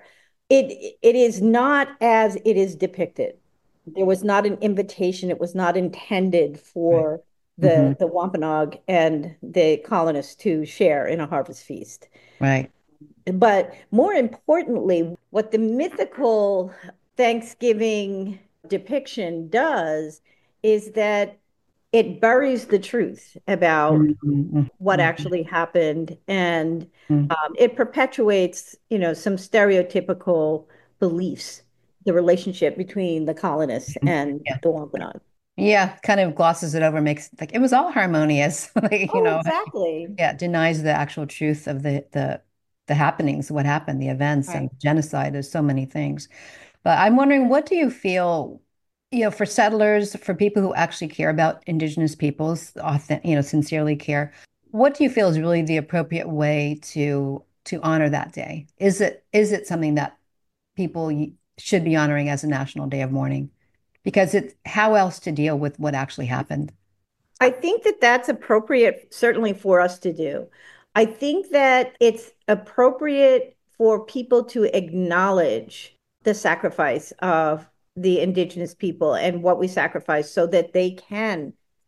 It it is not as it is depicted. There was not an invitation. It was not intended for right. the mm-hmm. the Wampanoag and the colonists to share in a harvest feast. Right. But more importantly, what the mythical Thanksgiving depiction does is that it buries the truth about mm-hmm. what actually happened, and mm-hmm. um, it perpetuates, you know, some stereotypical beliefs, the relationship between the colonists and yeah. the Wampanoag. Yeah, kind of glosses it over, makes like it was all harmonious. like, you oh, know, exactly. Yeah, denies the actual truth of the the the happenings, what happened, the events, right. and genocide. There's so many things, but I'm wondering, what do you feel? You know, for settlers, for people who actually care about Indigenous peoples, often, you know, sincerely care, what do you feel is really the appropriate way to to honor that day? Is it is it something that people should be honoring as a national day of mourning? Because it's how else to deal with what actually happened? I think that that's appropriate, certainly for us to do. I think that it's appropriate for people to acknowledge the sacrifice of the Indigenous people and what we sacrifice so that they can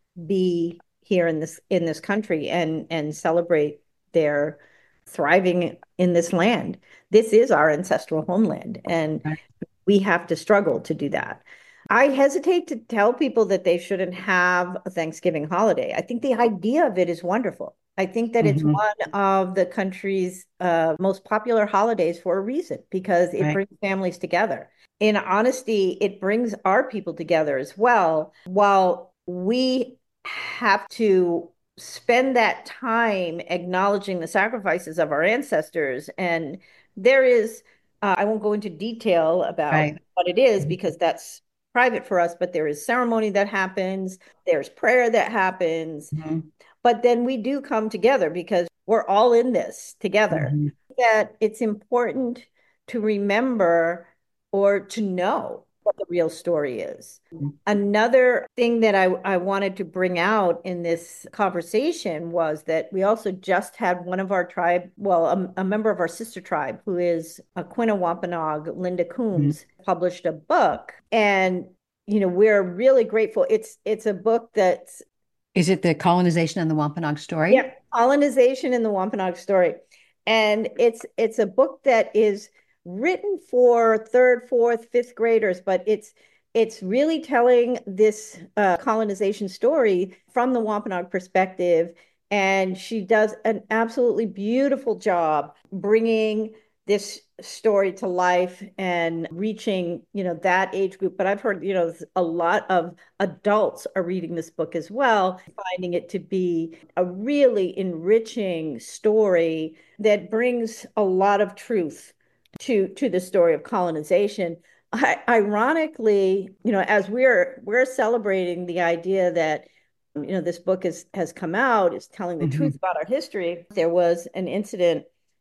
be here in this in this country and and celebrate their thriving in this land. This is our ancestral homeland, and we have to struggle to do that. I hesitate to tell people that they shouldn't have a Thanksgiving holiday. I think the idea of it is wonderful. I think that mm-hmm. it's one of the country's uh, most popular holidays for a reason, because it right. brings families together. In honesty, it brings our people together as well. While we have to spend that time acknowledging the sacrifices of our ancestors, and there is, uh, I won't go into detail about right. what it is because that's private for us, but there is ceremony that happens, there's prayer that happens, mm-hmm. but then we do come together because we're all in this together. Mm-hmm. That it's important to remember or to know what the real story is. Mm-hmm. Another thing that I, I wanted to bring out in this conversation was that we also just had one of our tribe, well, a, a member of our sister tribe, who is a Quina Wampanoag, Linda Coombs, mm-hmm. published a book. And, you know, we're really grateful. It's it's a book that's... Is it the Colonization and the Wampanoag Story? Yeah, Colonization and the Wampanoag Story. And it's it's a book that is written for third, fourth, fifth graders, but it's it's really telling this uh, colonization story from the Wampanoag perspective. And she does an absolutely beautiful job bringing this story to life and reaching, you know, that age group. But I've heard, you know, a lot of adults are reading this book as well, finding it to be a really enriching story that brings a lot of truth to to the story of colonization. I, ironically, you know, as we're we're celebrating the idea that, you know, this book is has come out, is telling the mm-hmm. truth about our history, there was an incident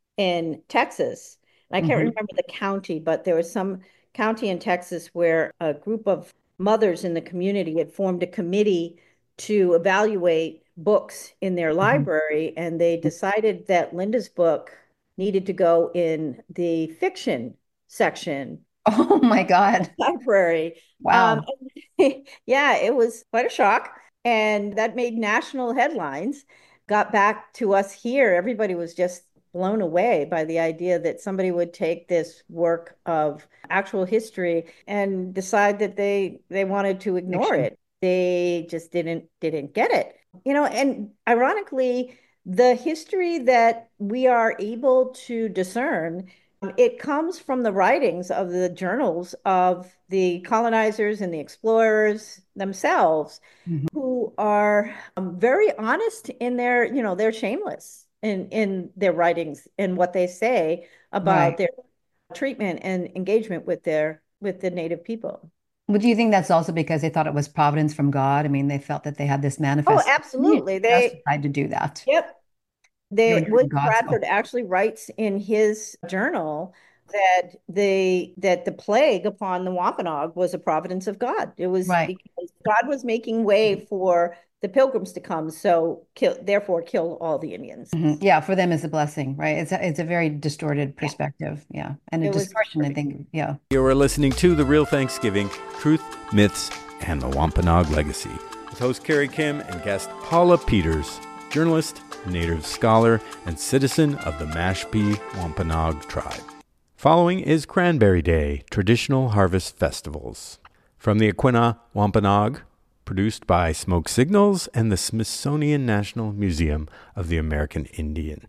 in Texas. And I can't mm-hmm. remember the county, but there was some county in Texas where a group of mothers in the community had formed a committee to evaluate books in their mm-hmm. library, and they decided that Linda's book needed to go in the fiction section. Oh my God. Library. Wow. Um, yeah, it was quite a shock. And that made national headlines. Got back to us here. Everybody was just blown away by the idea that somebody would take this work of actual history and decide that they they wanted to ignore it. They just didn't didn't get it. You know, and ironically, the history that we are able to discern, it comes from the writings of the journals of the colonizers and the explorers themselves, mm-hmm. who are um, very honest in their, you know, they're shameless in, in their writings and what they say about right. their treatment and engagement with their with the native people. Well, do you think that's also because they thought it was providence from God? I mean, they felt that they had this manifest. Oh, absolutely. They tried to do that. Yep. They, Wood Bradford actually writes in his journal that the that the plague upon the Wampanoag was a providence of God. It was right. because God was making way for the pilgrims to come, so kill, therefore kill all the Indians. Mm-hmm. Yeah, for them is a blessing, right? It's a, it's a very distorted perspective, yeah, yeah. and a it distortion, I think, yeah. You are listening to The Real Thanksgiving, Truth, Myths, and the Wampanoag Legacy, with host Carrie Kim and guest Paula Peters, journalist, native scholar, and citizen of the Mashpee Wampanoag tribe. Following is Cranberry Day, traditional harvest festivals. From the Aquinnah Wampanoag, produced by Smoke Signals and the Smithsonian National Museum of the American Indian.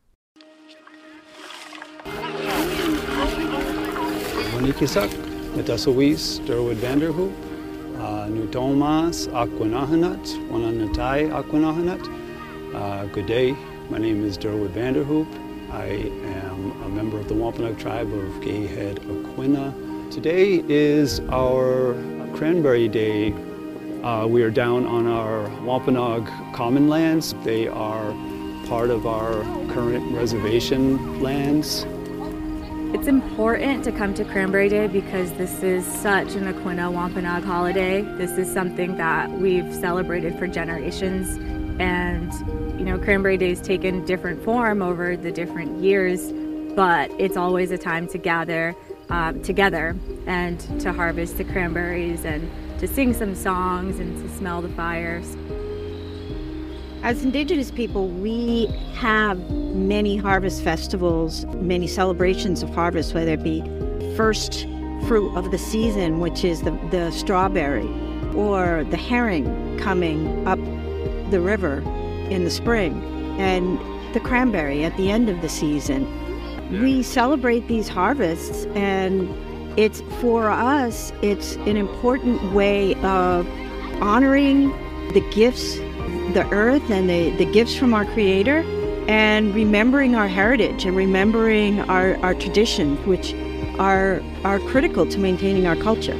Manikisak, Metasawis, Durwood Vanderhoop, Nu Tomas, Aquinahanut, Wananatai Aquinahanut. Uh, good day, my name is Durwood Vanderhoop. I am a member of the Wampanoag tribe of Gay Head, Aquinnah. Today is our Cranberry Day. Uh, we are down on our Wampanoag common lands. They are part of our current reservation lands. It's important to come to Cranberry Day because this is such an Aquinnah Wampanoag holiday. This is something that we've celebrated for generations. And, you know, Cranberry Day's taken different form over the different years, but it's always a time to gather um, together and to harvest the cranberries and to sing some songs and to smell the fires. As Indigenous people, we have many harvest festivals, many celebrations of harvest, whether it be first fruit of the season, which is the, the strawberry, or the herring coming up the river in the spring, and the cranberry at the end of the season. We celebrate these harvests, and it's for us, it's an important way of honoring the gifts, the earth and the, the gifts from our Creator, and remembering our heritage and remembering our, our traditions, which are, are critical to maintaining our culture.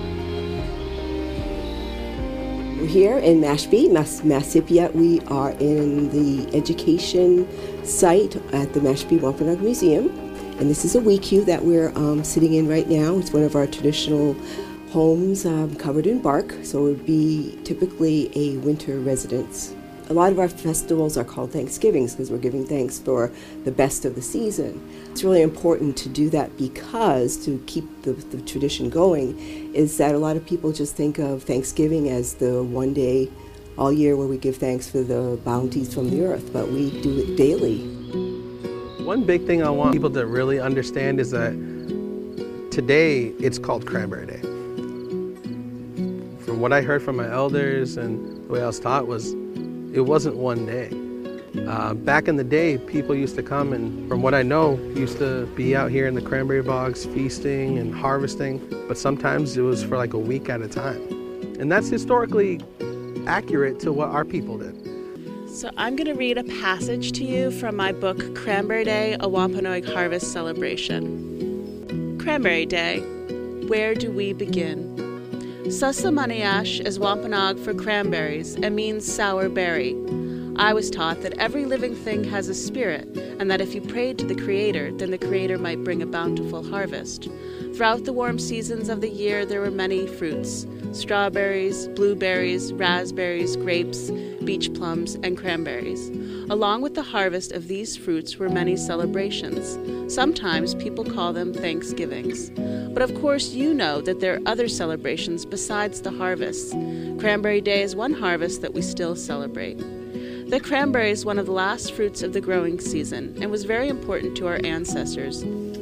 We're here in Mashpee, Mas- Massipia. We are in the education site at the Mashpee Wampanoag Museum. And this is a weequeue that we're um, sitting in right now. It's one of our traditional homes um, covered in bark, so it would be typically a winter residence. A lot of our festivals are called Thanksgivings because we're giving thanks for the best of the season. It's really important to do that because to keep the, the tradition going is that a lot of people just think of Thanksgiving as the one day all year where we give thanks for the bounties from the earth, but we do it daily. One big thing I want people to really understand is that today it's called Cranberry Day. From what I heard from my elders and the way I was taught was it wasn't one day. Uh, back in the day, people used to come and, from what I know, used to be out here in the cranberry bogs feasting and harvesting, but sometimes it was for like a week at a time. And that's historically accurate to what our people did. So I'm going to read a passage to you from my book, Cranberry Day, A Wampanoag Harvest Celebration. Cranberry Day, where do we begin? Susamaniash is Wampanoag for cranberries and means sour berry. I was taught that every living thing has a spirit, and that if you prayed to the Creator, then the Creator might bring a bountiful harvest. Throughout the warm seasons of the year, there were many fruits: strawberries, blueberries, raspberries, grapes, beach plums, and cranberries. Along with the harvest of these fruits were many celebrations. Sometimes people call them Thanksgivings. But of course you know that there are other celebrations besides the harvests. Cranberry Day is one harvest that we still celebrate. The cranberry is one of the last fruits of the growing season and was very important to our ancestors.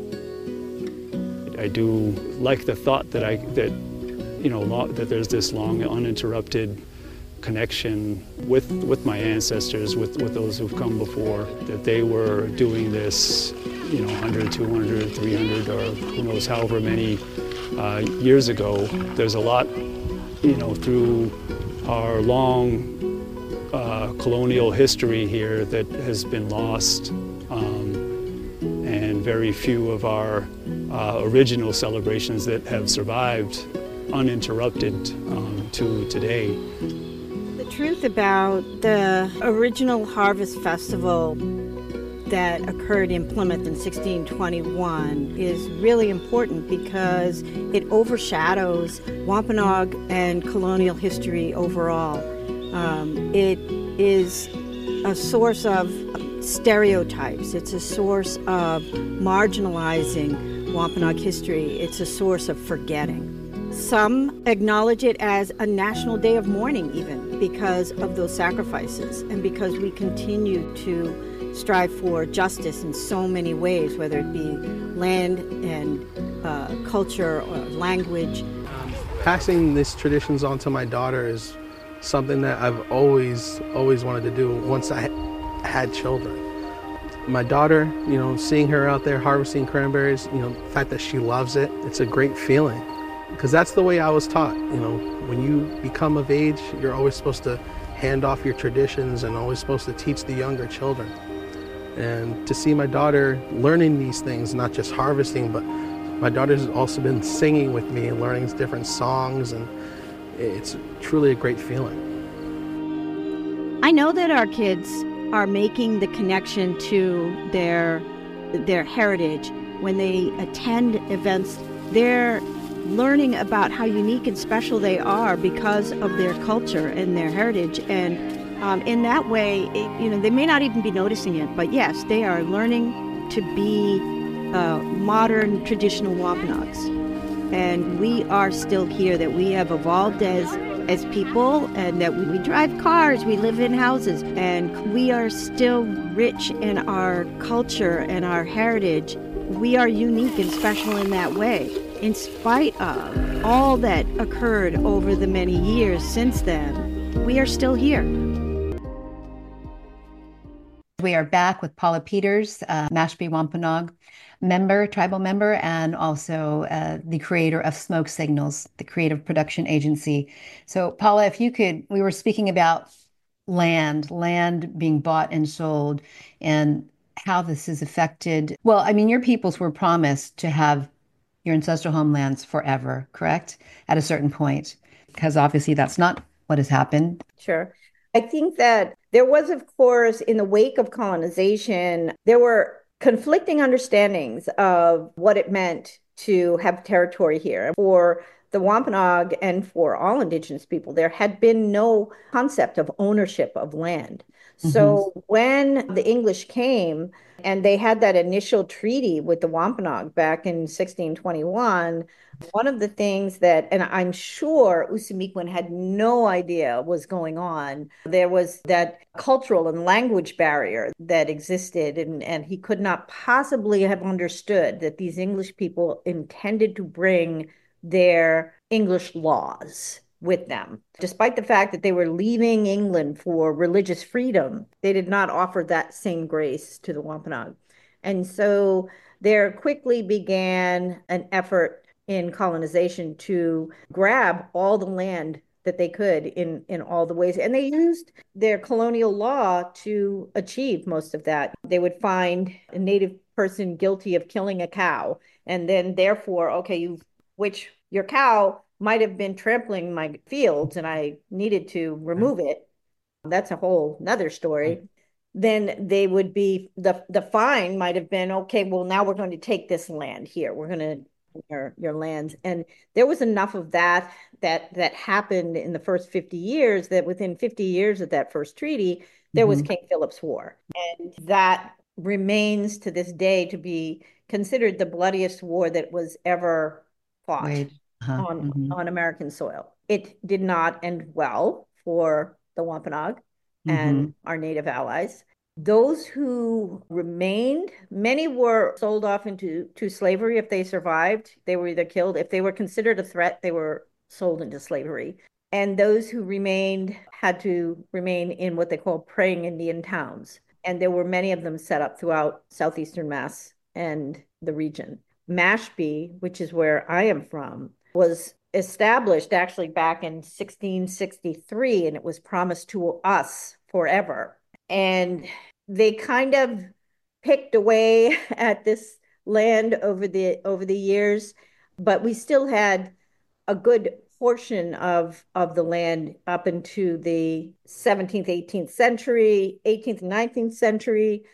I do like the thought that I that you know lo- that there's this long uninterrupted connection with with my ancestors, with, with those who've come before, that they were doing this, you know, one hundred, two hundred, three hundred, or who knows, however many uh, years ago. There's a lot, you know, through our long uh, colonial history here that has been lost, um, and very few of our uh, original celebrations that have survived uninterrupted um, to today. The truth about the original harvest festival that occurred in Plymouth in sixteen twenty-one is really important because it overshadows Wampanoag and colonial history overall. Um, it is a source of stereotypes. It's a source of marginalizing Wampanoag history. It's a source of forgetting. Some acknowledge it as a national day of mourning even because of those sacrifices and because we continue to strive for justice in so many ways, whether it be land and uh, culture or language. Passing these traditions on to my daughter is something that I've always, always wanted to do once I had children. My daughter, you know, seeing her out there harvesting cranberries, you know, the fact that she loves it, it's a great feeling. Because that's the way I was taught, you know, when you become of age, you're always supposed to hand off your traditions and always supposed to teach the younger children. And to see my daughter learning these things, not just harvesting, but my daughter's also been singing with me and learning different songs, and it's truly a great feeling. I know that our kids are making the connection to their their heritage when they attend events. They're learning about how unique and special they are because of their culture and their heritage, and um, in that way, it, you know, they may not even be noticing it, but yes, they are learning to be uh, modern, traditional Wampanoags, and we are still here. That we have evolved as as people, and that we, we drive cars, we live in houses, and we are still rich in our culture and our heritage. We are unique and special in that way. In spite of all that occurred over the many years since then, we are still here. We are back with Paula Peters, uh, Mashpee Wampanoag member, tribal member, and also uh, the creator of Smoke Signals, the creative production agency. So Paula, if you could, we were speaking about land, land being bought and sold, and how this has affected, well, I mean, your peoples were promised to have your ancestral homelands forever, correct? At a certain point, because obviously that's not what has happened. Sure. I think that there was, of course, in the wake of colonization, there were conflicting understandings of what it meant to have territory here. For the Wampanoag and for all indigenous people, there had been no concept of ownership of land. Mm-hmm. So when the English came and they had that initial treaty with the Wampanoag back in sixteen twenty-one, one of the things that, and I'm sure Usumiquin had no idea was going on, there was that cultural and language barrier that existed, and, and he could not possibly have understood that these English people intended to bring their English laws with them. Despite the fact that they were leaving England for religious freedom, they did not offer that same grace to the Wampanoag. And so there quickly began an effort in colonization to grab all the land that they could in, in all the ways. And they used their colonial law to achieve most of that. They would find a native person guilty of killing a cow, and then therefore, okay, you which your cow might have been trampling my fields and I needed to remove it. That's a whole nother story. Then they would be, the, the fine might have been, okay, well, now we're going to take this land here. We're going to, your, your lands. And there was enough of that, that, that happened in the first fifty years, that within fifty years of that first treaty, there mm-hmm. was King Philip's War. And that remains to this day to be considered the bloodiest war that was ever fought. Wait. Uh-huh. on, mm-hmm. on American soil. It did not end well for the Wampanoag. and Mhm. our native allies. Those who remained, many were sold off into to slavery if they survived. They were either killed. If they were considered a threat, they were sold into slavery. And those who remained had to remain in what they call praying Indian towns. And there were many of them set up throughout southeastern Mass and the region. Mashpee, which is where I am from, was established actually back in sixteen sixty-three, and it was promised to us forever. And they kind of picked away at this land over the over the years, but we still had a good portion of of the land up into the seventeenth, eighteenth century, eighteenth and nineteenth century,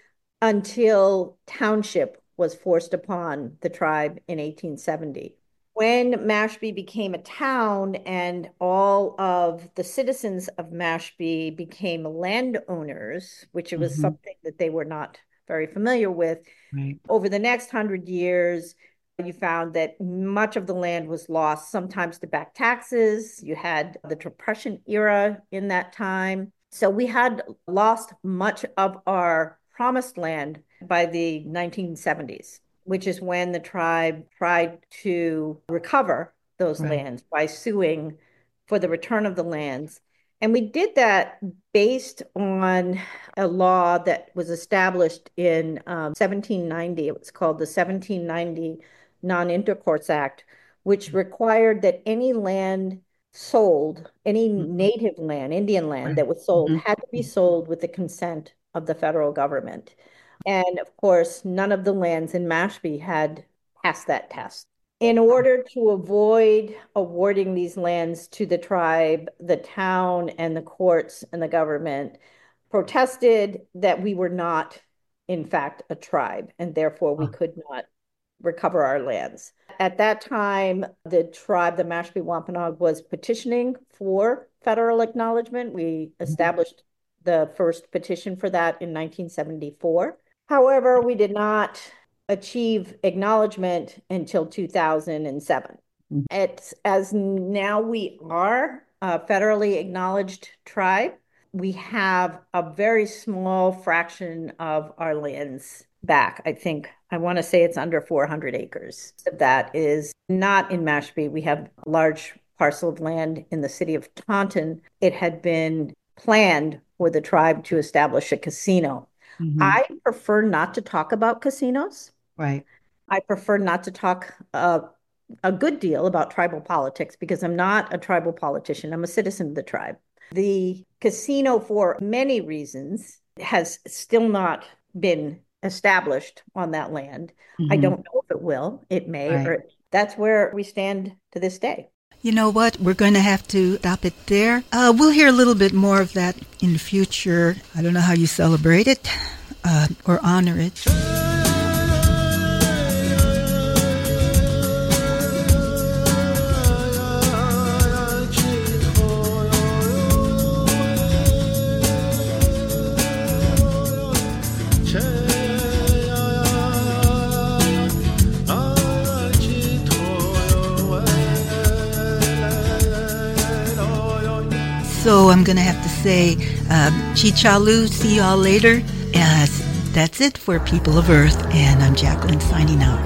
until township was forced upon the tribe in eighteen seventy. When Mashpee became a town and all of the citizens of Mashpee became landowners, which it was Mhm. something that they were not very familiar with, Right. over the next hundred years, you found that much of the land was lost, sometimes to back taxes. You had the Depression era in that time. So we had lost much of our promised land by the nineteen seventies, which is when the tribe tried to recover those Right. lands by suing for the return of the lands. And we did that based on a law that was established in um, seventeen ninety. It was called the seventeen ninety Non-Intercourse Act, which required that any land sold, any native land, Indian land that was sold, Mhm. had to be sold with the consent of the federal government. And of course, none of the lands in Mashpee had passed that test. In order to avoid awarding these lands to the tribe, the town and the courts and the government protested that we were not, in fact, a tribe, and therefore we could not recover our lands. At that time, the tribe, the Mashpee Wampanoag, was petitioning for federal acknowledgement. We established the first petition for that in nineteen seventy-four. However, we did not achieve acknowledgement until two thousand seven. It's as now we are a federally acknowledged tribe, we have a very small fraction of our lands back. I think, I want to say it's under four hundred acres. That is not in Mashpee. We have a large parcel of land in the city of Taunton. It had been planned for the tribe to establish a casino. Mhm. I prefer not to talk about casinos. Right. I prefer not to talk uh, a good deal about tribal politics because I'm not a tribal politician. I'm a citizen of the tribe. The casino, for many reasons, has still not been established on that land. I Mhm. don't know if it will. It may. Right. Or that's where we stand to this day. You know what? We're going to have to stop it there. Uh, we'll hear a little bit more of that in the future. I don't know how you celebrate it uh, or honor it. So I'm going to have to say, um, Chichalu, see y'all later. Uh, that's it for People of Earth, and I'm Jacqueline signing out.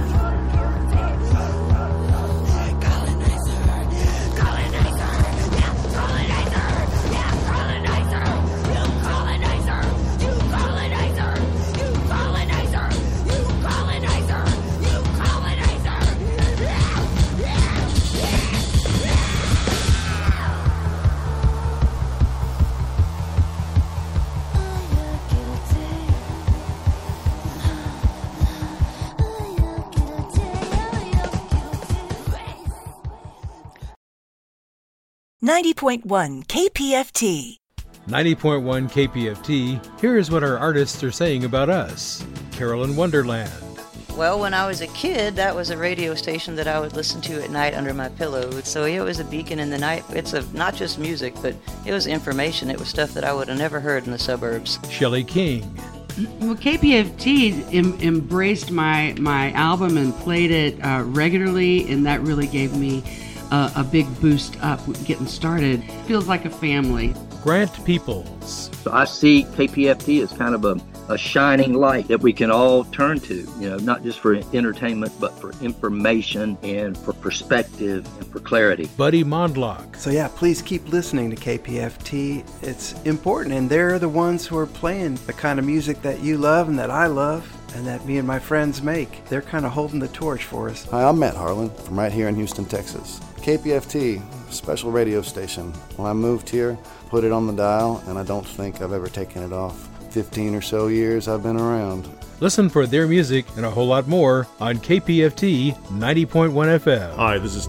ninety point one K P F T. ninety point one K P F T, here is what our artists are saying about us. Carolyn Wonderland. Well, when I was a kid, that was a radio station that I would listen to at night under my pillow. So it was a beacon in the night. It's a, not just music, but it was information. It was stuff that I would have never heard in the suburbs. Shelley King. Well, K P F T em- embraced my, my album and played it uh, regularly, and that really gave me uh, a big boost up getting started. Feels like a family. Grant Peoples. So I see K P F T as kind of a, a shining light that we can all turn to, you know, not just for entertainment, but for information and for perspective and for clarity. Buddy Mondlock. So yeah, please keep listening to K P F T. It's important, and they're the ones who are playing the kind of music that you love and that I love and that me and my friends make. They're kind of holding the torch for us. Hi, I'm Matt Harlan from right here in Houston, Texas. K P F T, special radio station. When I moved here, put it on the dial, and I don't think I've ever taken it off. fifteen or so years I've been around. Listen for their music and a whole lot more on K P F T ninety point one F M. Hi, this is